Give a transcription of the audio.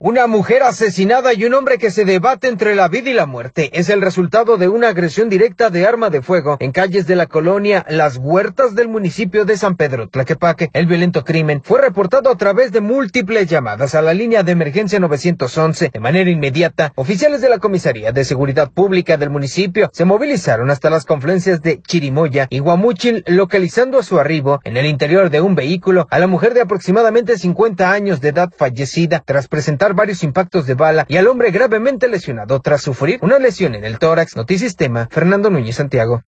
Una mujer asesinada y un hombre que se debate entre la vida y la muerte es el resultado de una agresión directa de arma de fuego en calles de la colonia Las Huertas del municipio de San Pedro Tlaquepaque. El violento crimen fue reportado a través de múltiples llamadas a la línea de emergencia 911. De manera inmediata, oficiales de la Comisaría de Seguridad Pública del municipio se movilizaron hasta las confluencias de Chirimoya y Guamúchil, localizando a su arribo en el interior de un vehículo a la mujer de aproximadamente 50 años de edad fallecida tras presentar varios impactos de bala y al hombre gravemente lesionado tras sufrir una lesión en el tórax. Notisistema, Fernando Núñez Santiago.